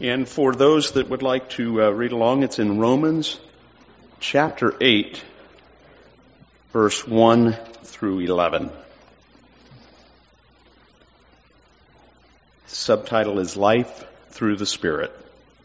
And for those that would like to read along, it's in Romans chapter 8, verse 1 through 11. The subtitle is Life Through the Spirit.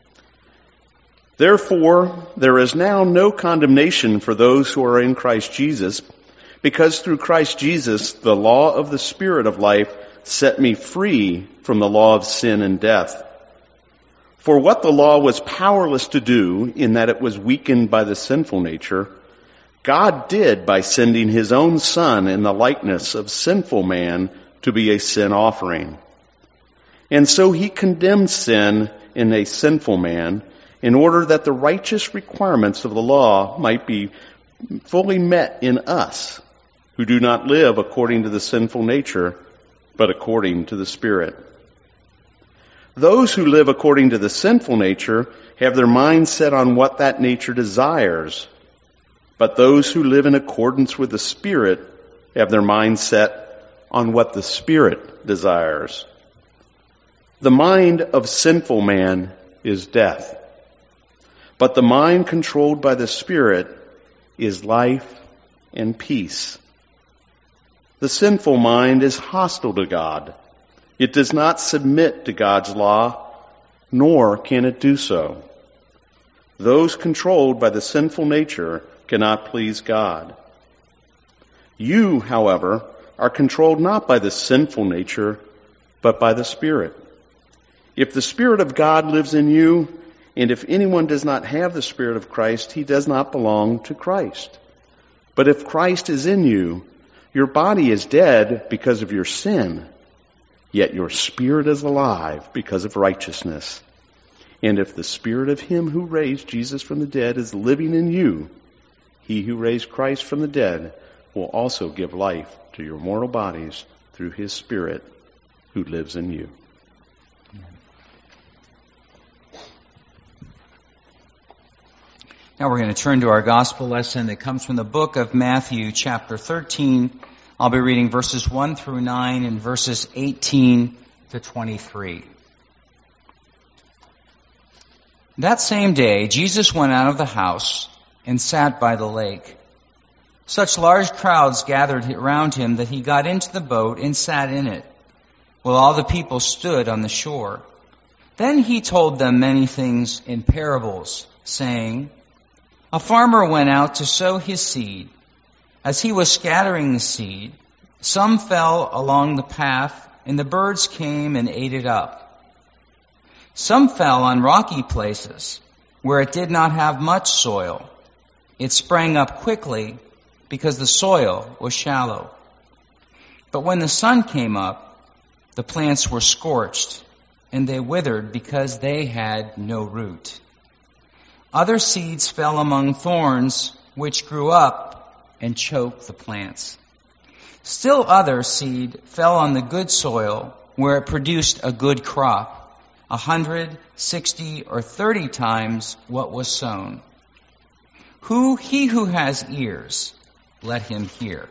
Therefore, there is now no condemnation for those who are in Christ Jesus, because through Christ Jesus, the law of the Spirit of life set me free from the law of sin and death. For what the law was powerless to do, in that it was weakened by the sinful nature, God did by sending his own Son in the likeness of sinful man to be a sin offering. And so he condemned sin in a sinful man, in order that the righteous requirements of the law might be fully met in us, who do not live according to the sinful nature, but according to the Spirit. Those who live according to the sinful nature have their minds set on what that nature desires, but those who live in accordance with the Spirit have their minds set on what the Spirit desires. The mind of sinful man is death, but the mind controlled by the Spirit is life and peace. The sinful mind is hostile to God. It does not submit to God's law, nor can it do so. Those controlled by the sinful nature cannot please God. You, however, are controlled not by the sinful nature, but by the Spirit. If the Spirit of God lives in you, and if anyone does not have the Spirit of Christ, he does not belong to Christ. But if Christ is in you, your body is dead because of your sin, yet your spirit is alive because of righteousness. And if the Spirit of him who raised Jesus from the dead is living in you, he who raised Christ from the dead will also give life to your mortal bodies through his Spirit who lives in you. Now we're going to turn to our gospel lesson that comes from the book of Matthew, chapter 13. I'll be reading verses 1 through 9 and verses 18 to 23. That same day, Jesus went out of the house and sat by the lake. Such large crowds gathered around him that he got into the boat and sat in it, while all the people stood on the shore. Then he told them many things in parables, saying, A farmer went out to sow his seed. As he was scattering the seed, some fell along the path, and the birds came and ate it up. Some fell on rocky places, where it did not have much soil. It sprang up quickly, because the soil was shallow. But when the sun came up, the plants were scorched, and they withered because they had no root. Other seeds fell among thorns, which grew up and choked the plants. Still other seed fell on the good soil, where it produced a good crop, 100, 60, or 30 times what was sown. He who has ears, let him hear.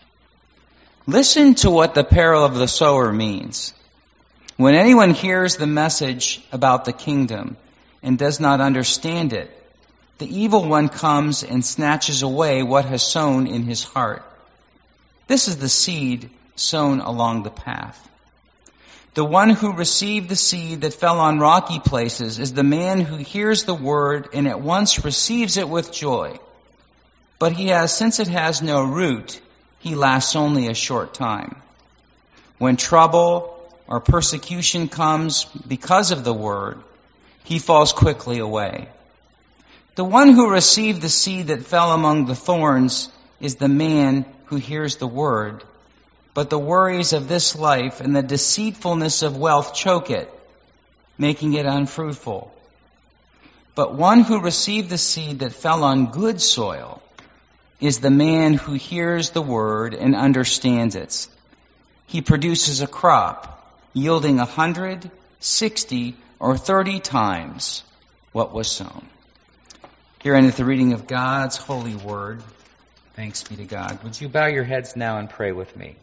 Listen to what the parable of the sower means. When anyone hears the message about the kingdom and does not understand it, the evil one comes and snatches away what has sown in his heart. This is the seed sown along the path. The one who received the seed that fell on rocky places is the man who hears the word and at once receives it with joy. But since it has no root, he lasts only a short time. When trouble or persecution comes because of the word, he falls quickly away. The one who received the seed that fell among the thorns is the man who hears the word, but the worries of this life and the deceitfulness of wealth choke it, making it unfruitful. But one who received the seed that fell on good soil is the man who hears the word and understands it. He produces a crop, yielding 100, 60, or 30 times what was sown. Here endeth the reading of God's holy word. Thanks be to God. Would you bow your heads now and pray with me?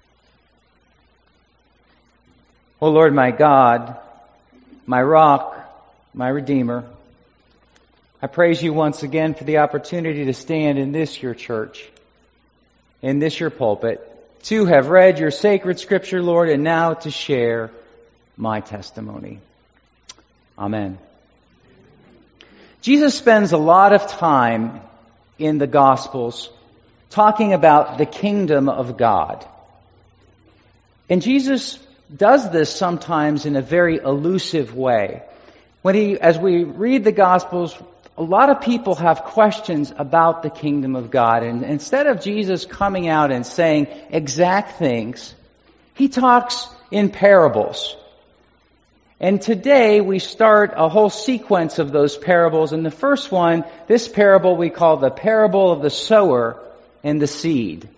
O Lord my God, my rock my Redeemer, I praise you once again for the opportunity to stand in this your church, in this your pulpit, to have read your sacred scripture, Lord, and now to share my testimony. Amen. Jesus spends a lot of time in the Gospels talking about the kingdom of God. And Jesus does this sometimes in a very elusive way. As we read the Gospels, a lot of people have questions about the kingdom of God. And instead of Jesus coming out and saying exact things, he talks in parables. And today we start a whole sequence of those parables. And the first one, this parable we call the parable of the sower and the seed.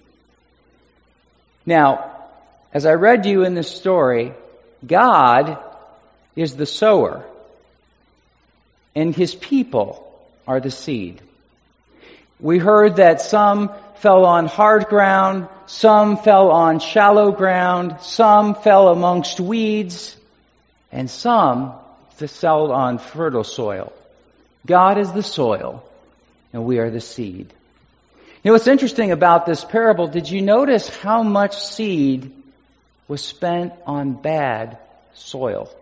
Now, as I read to you in this story, God is the sower, and His people are the seed. We heard that some fell on hard ground, some fell on shallow ground, some fell amongst weeds, and some fell on fertile soil. God is the soil, and we are the seed. You know what's interesting about this parable? Did you notice how much seed was spent on bad soil?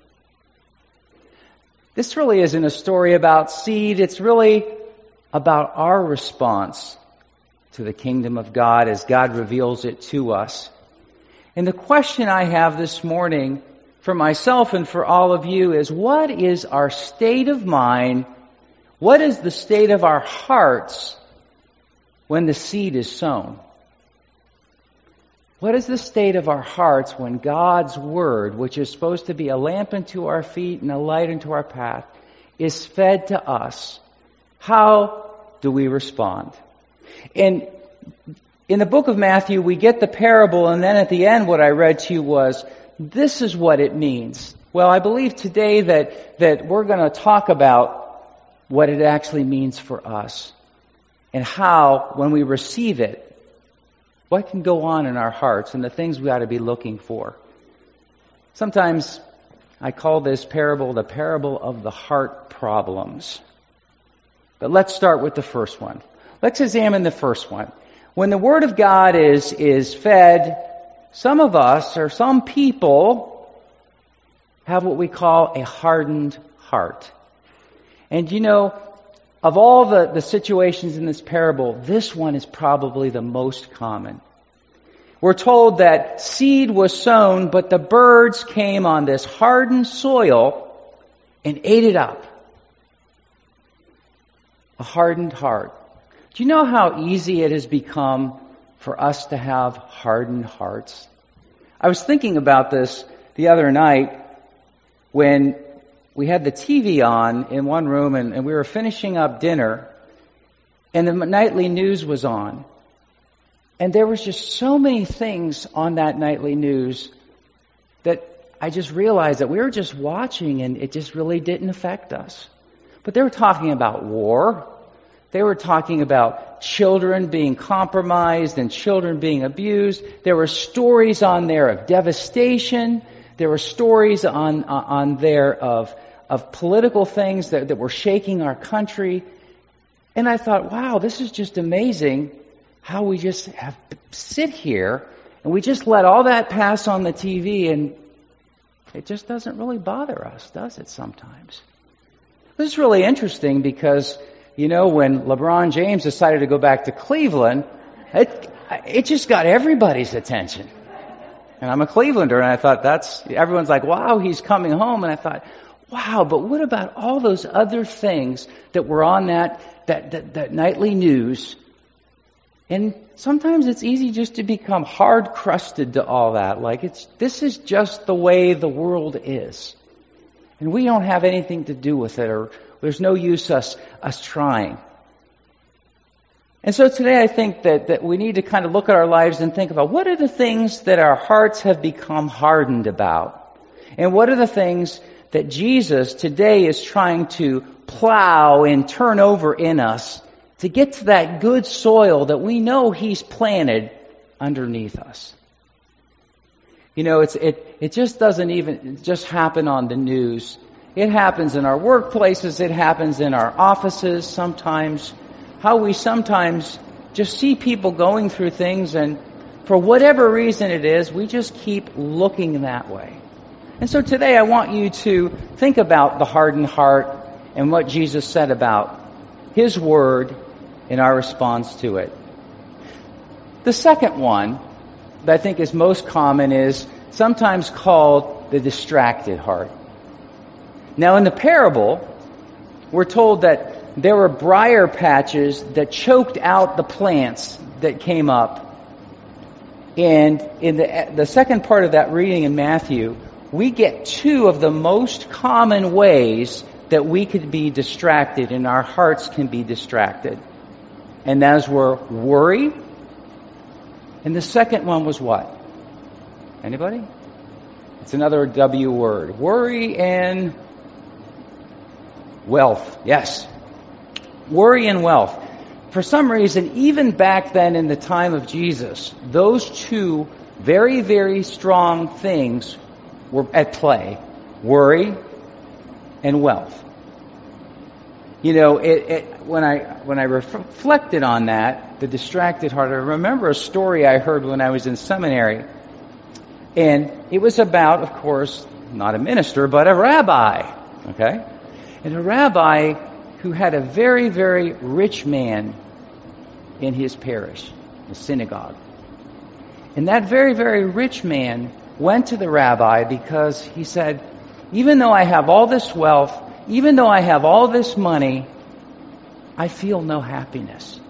This really isn't a story about seed. It's really about our response to the kingdom of God as God reveals it to us. And the question I have this morning for myself and for all of you is, what is our state of mind? What is the state of our hearts when the seed is sown? What is the state of our hearts when God's Word, which is supposed to be a lamp unto our feet and a light unto our path, is fed to us? How do we respond? And in the book of Matthew, we get the parable, and then at the end what I read to you was, this is what it means. Well, I believe today that we're going to talk about what it actually means for us and how, when we receive it, what can go on in our hearts and the things we ought to be looking for. Sometimes I call this parable the parable of the heart problems. But let's start with the first one. Let's examine the first one. When the Word of God is fed, some of us, or some people, have what we call a hardened heart. And you know, of all the situations in this parable, this one is probably the most common. We're told that seed was sown, but the birds came on this hardened soil and ate it up. A hardened heart. Do you know how easy it has become for us to have hardened hearts? I was thinking about this the other night when we had the TV on in one room and we were finishing up dinner and the nightly news was on. And there was just so many things on that nightly news that I just realized that we were just watching and it just really didn't affect us. But they were talking about war. They were talking about children being compromised and children being abused. There were stories on there of devastation. There were stories on there of political things that were shaking our country. And I thought, wow, this is just amazing how we just sit here and we just let all that pass on the TV and it just doesn't really bother us, does it sometimes? This is really interesting because, you know, when LeBron James decided to go back to Cleveland, it just got everybody's attention. And I'm a Clevelander, and I thought everyone's like, wow, he's coming home. And I thought, wow, but what about all those other things that were on that nightly news? And sometimes it's easy just to become hard-crusted to all that. Like, this is just the way the world is. And we don't have anything to do with it, or there's no use us trying. And so today I think that we need to kind of look at our lives and think about what are the things that our hearts have become hardened about? And what are the things that Jesus today is trying to plow and turn over in us to get to that good soil that we know He's planted underneath us? You know, it just doesn't even just happen on the news. It happens in our workplaces. It happens in our offices sometimes. How we sometimes just see people going through things, and for whatever reason it is, we just keep looking that way. And so today I want you to think about the hardened heart and what Jesus said about His Word and our response to it. The second one that I think is most common is sometimes called the distracted heart. Now in the parable, we're told that there were briar patches that choked out the plants that came up. And in the second part of that reading in Matthew, we get two of the most common ways that we could be distracted and our hearts can be distracted. And those were worry. And the second one was what? Anybody? It's another W word. Worry and wealth. Yes. Worry and wealth. For some reason, even back then in the time of Jesus, those two very, very strong things were at play. Worry and wealth. You know, when I reflected on that, the distracted heart, I remember a story I heard when I was in seminary. And it was about, of course, not a minister, but a rabbi. Okay? And a rabbi who had a very, very rich man in his parish, the synagogue. And that very, very rich man went to the rabbi because he said, even though I have all this wealth, even though I have all this money, I feel no happiness.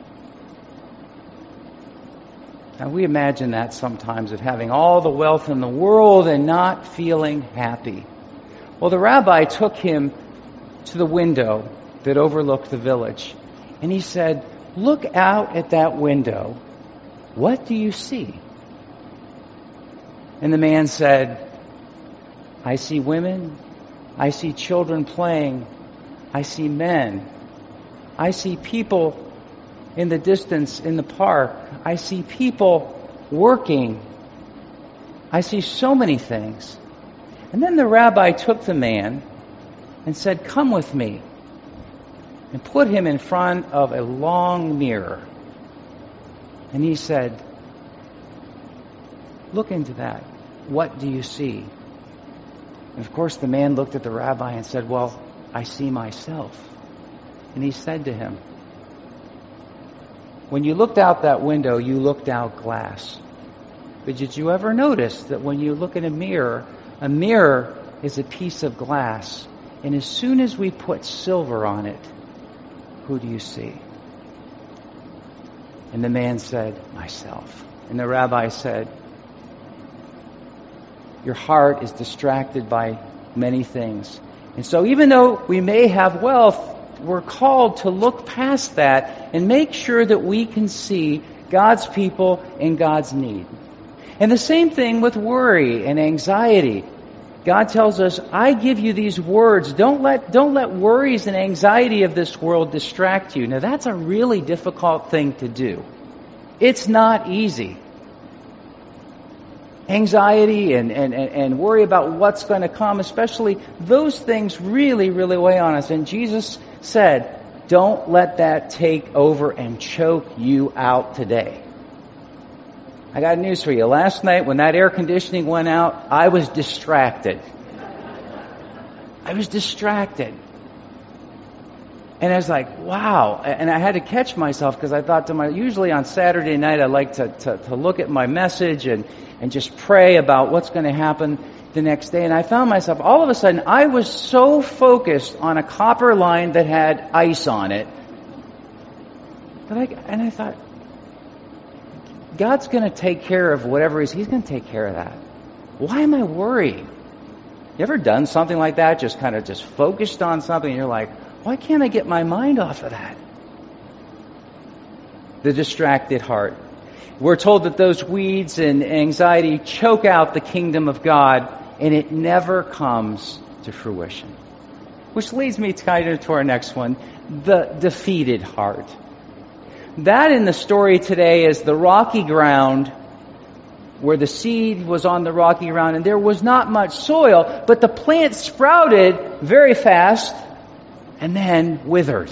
Now we imagine that sometimes, of having all the wealth in the world and not feeling happy. Well, the rabbi took him to the window that overlooked the village. And he said, look out at that window. What do you see? And the man said, I see women. I see children playing. I see men. I see people in the distance in the park. I see people working. I see so many things. And then the rabbi took the man and said, come with me. And put him in front of a long mirror. And he said, look into that. What do you see? And of course the man looked at the rabbi and said, well, I see myself. And he said to him, when you looked out that window, you looked out glass. But did you ever notice that when you look in a mirror is a piece of glass. And as soon as we put silver on it, who do you see? And the man said, myself. And the rabbi said, your heart is distracted by many things. And so even though we may have wealth, we're called to look past that and make sure that we can see God's people and God's need. And the same thing with worry and anxiety. God tells us, I give you these words. Don't let worries and anxiety of this world distract you. Now that's a really difficult thing to do. It's not easy. Anxiety and worry about what's going to come, especially those things really, really weigh on us. And Jesus said, don't let that take over and choke you out today. I got news for you. Last night when that air conditioning went out, I was distracted. I was distracted. And I was like, wow. And I had to catch myself because I thought usually on Saturday night I like to look at my message and just pray about what's going to happen the next day. And I found myself, all of a sudden, I was so focused on a copper line that had ice on it. And I thought, God's going to take care of whatever He's going to take care of that. Why am I worried? You ever done something like that? Just kind of just focused on something and you're like, why can't I get my mind off of that? The distracted heart. We're told that those weeds and anxiety choke out the kingdom of God and it never comes to fruition. Which leads me kind of to our next one, the defeated heart. That in the story today is the rocky ground where the seed was on the rocky ground, and there was not much soil, but the plant sprouted very fast and then withered.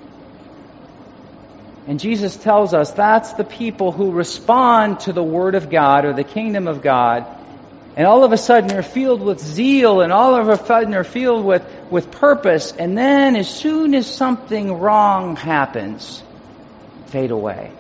And Jesus tells us that's the people who respond to the Word of God or the kingdom of God, and all of a sudden they're filled with zeal, and all of a sudden they're filled with purpose, and then as soon as something wrong happens, fade away.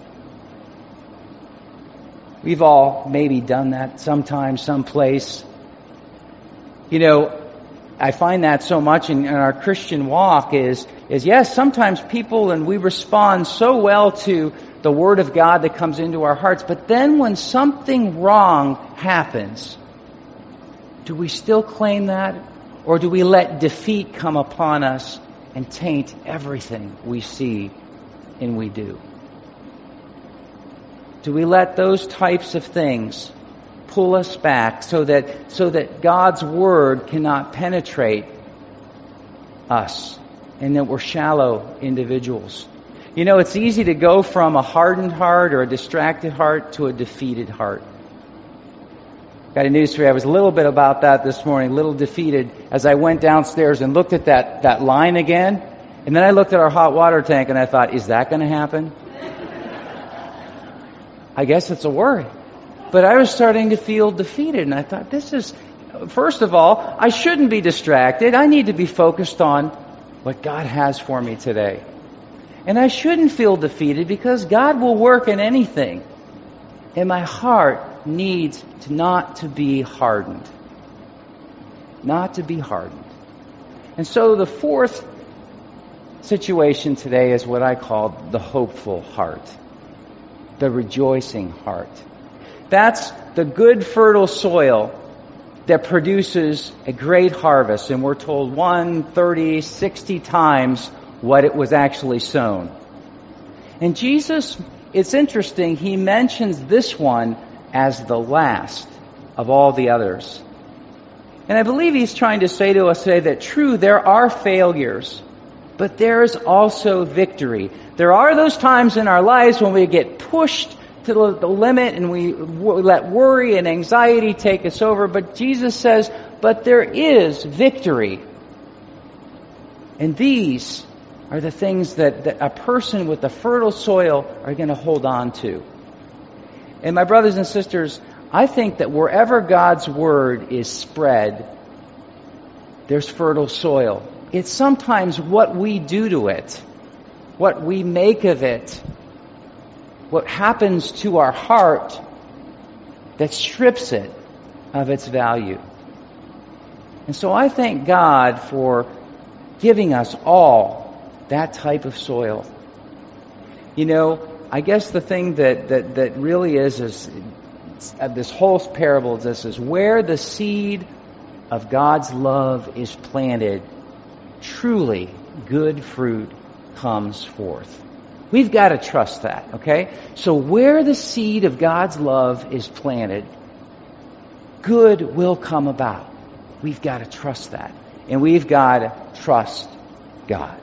We've all maybe done that sometime, someplace. You know, I find that so much in our Christian walk is yes, sometimes people, and we respond so well to the Word of God that comes into our hearts, but then when something wrong happens, do we still claim that? Or do we let defeat come upon us and taint everything we see and we do? Do we let those types of things pull us back so that God's Word cannot penetrate us and that we're shallow individuals? You know, it's easy to go from a hardened heart or a distracted heart to a defeated heart. Got a news for you. I was a little bit about that this morning, a little defeated as I went downstairs and looked at that line again. And then I looked at our hot water tank and I thought, is that going to happen? I guess it's a worry. But I was starting to feel defeated, and I thought, first of all, I shouldn't be distracted. I need to be focused on what God has for me today. And I shouldn't feel defeated because God will work in anything. And my heart needs not to be hardened. Not to be hardened. And so the fourth situation today is what I call the hopeful heart. The rejoicing heart. That's the good fertile soil that produces a great harvest. And we're told 1, 30, 60 times what it was actually sown. And Jesus, it's interesting, He mentions this one as the last of all the others. And I believe He's trying to say to us today that true, there are failures, but there is also victory. There are those times in our lives when we get pushed to the limit and we let worry and anxiety take us over. But Jesus says, but there is victory. And these are the things that a person with the fertile soil are going to hold on to. And my brothers and sisters, I think that wherever God's Word is spread, there's fertile soil. It's sometimes what we do to it, what we make of it, what happens to our heart that strips it of its value. And so I thank God for giving us all that type of soil. You know, I guess the thing that really is this whole parable is this, is where the seed of God's love is planted, truly good fruit comes forth. We've got to trust that, okay? So where the seed of God's love is planted, good will come about. We've got to trust that. And we've got to trust God.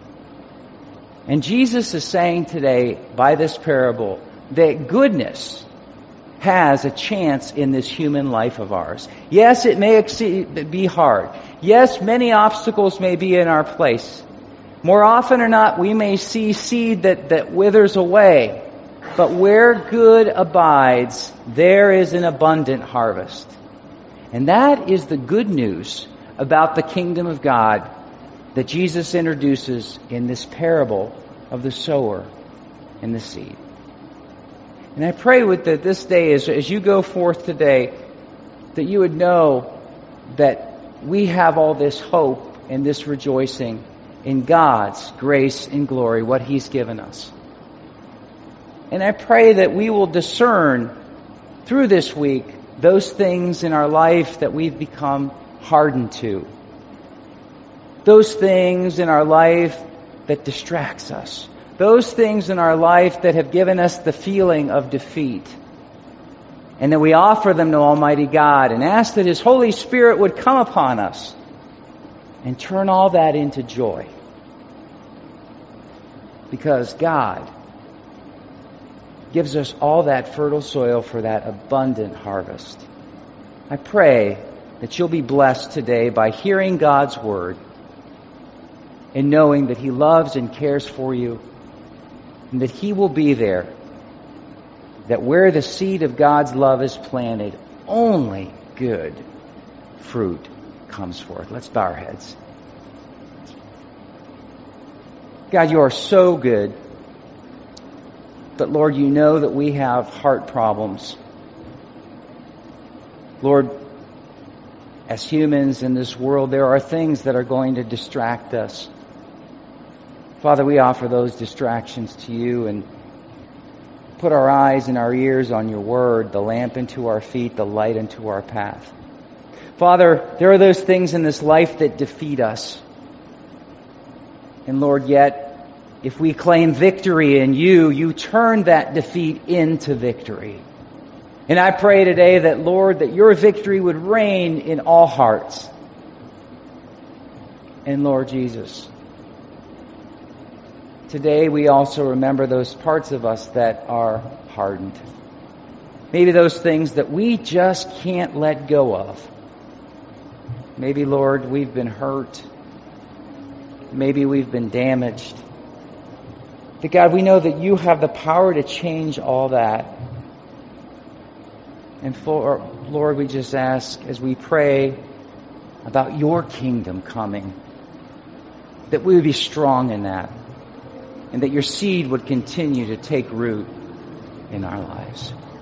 And Jesus is saying today, by this parable, that goodness has a chance in this human life of ours. Yes, it may be hard. Yes, many obstacles may be in our place. More often or not, we may see seed that withers away. But where good abides, there is an abundant harvest. And that is the good news about the kingdom of God that Jesus introduces in this parable of the sower and the seed. And I pray that this day, as you go forth today, that you would know that we have all this hope and this rejoicing in God's grace and glory, what He's given us. And I pray that we will discern through this week those things in our life that we've become hardened to. Those things in our life that distracts us. Those things in our life that have given us the feeling of defeat. And that we offer them to Almighty God and ask that His Holy Spirit would come upon us and turn all that into joy. Because God gives us all that fertile soil for that abundant harvest. I pray that you'll be blessed today by hearing God's word and knowing that He loves and cares for you and that He will be there, that where the seed of God's love is planted, only good fruit comes forth. Let's bow our heads. God, you are so good. But Lord, you know that we have heart problems. Lord, as humans in this world, there are things that are going to distract us. Father, we offer those distractions to you and put our eyes and our ears on your word, the lamp unto our feet, the light unto our path. Father, there are those things in this life that defeat us. And Lord, yet, if we claim victory in you, you turn that defeat into victory. And I pray today that, Lord, that your victory would reign in all hearts. And Lord Jesus, today we also remember those parts of us that are hardened. Maybe those things that we just can't let go of. Maybe, Lord, we've been hurt. Maybe we've been damaged. But God, we know that you have the power to change all that. And for Lord, we just ask as we pray about your kingdom coming, that we would be strong in that, and that your seed would continue to take root in our lives.